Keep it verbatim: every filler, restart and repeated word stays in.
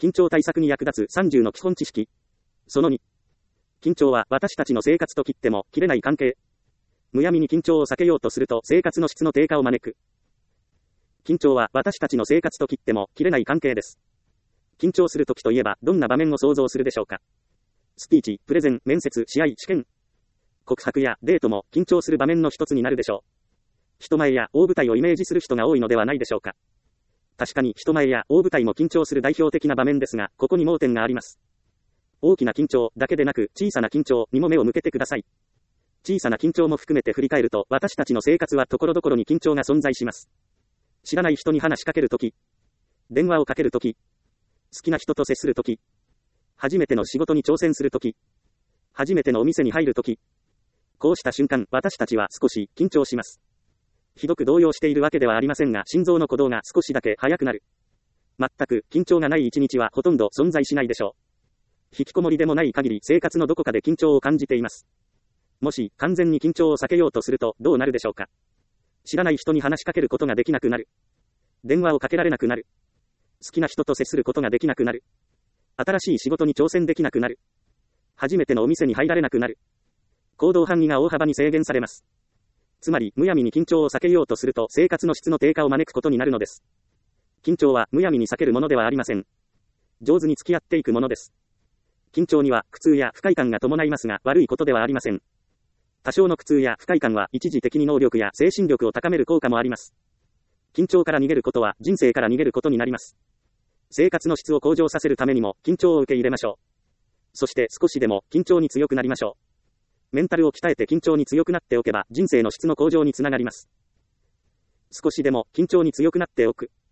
緊張対策に役立つさんじゅうの基本知識。そのに。緊張は私たちの生活と切っても切れない関係。むやみに緊張を避けようとすると生活の質の低下を招く。緊張は私たちの生活と切っても切れない関係です。緊張するときといえばどんな場面を想像するでしょうか。スピーチ、プレゼン、面接、試合、試験。告白やデートも緊張する場面の一つになるでしょう。人前や大舞台をイメージする人が多いのではないでしょうか。確かに人前や大舞台も緊張する代表的な場面ですが、ここに盲点があります。大きな緊張だけでなく小さな緊張にも目を向けてください。小さな緊張も含めて振り返ると私たちの生活は所々に緊張が存在します。知らない人に話しかけるとき、電話をかけるとき、好きな人と接するとき、初めての仕事に挑戦するとき、初めてのお店に入るとき、こうした瞬間、私たちは少し緊張します。ひどく動揺しているわけではありませんが、心臓の鼓動が少しだけ速くなる。全く緊張がない一日はほとんど存在しないでしょう。引きこもりでもない限り生活のどこかで緊張を感じています。もし完全に緊張を避けようとするとどうなるでしょうか。知らない人に話しかけることができなくなる。電話をかけられなくなる。好きな人と接することができなくなる。新しい仕事に挑戦できなくなる。初めてのお店に入られなくなる。行動範囲が大幅に制限されます。つまり、むやみに緊張を避けようとすると生活の質の低下を招くことになるのです。緊張はむやみに避けるものではありません。上手に付き合っていくものです。緊張には苦痛や不快感が伴いますが、悪いことではありません。多少の苦痛や不快感は一時的に能力や精神力を高める効果もあります。緊張から逃げることは人生から逃げることになります。生活の質を向上させるためにも緊張を受け入れましょう。そして少しでも緊張に強くなりましょう。メンタルを鍛えて緊張に強くなっておけば人生の質の向上につながります。少しでも緊張に強くなっておく。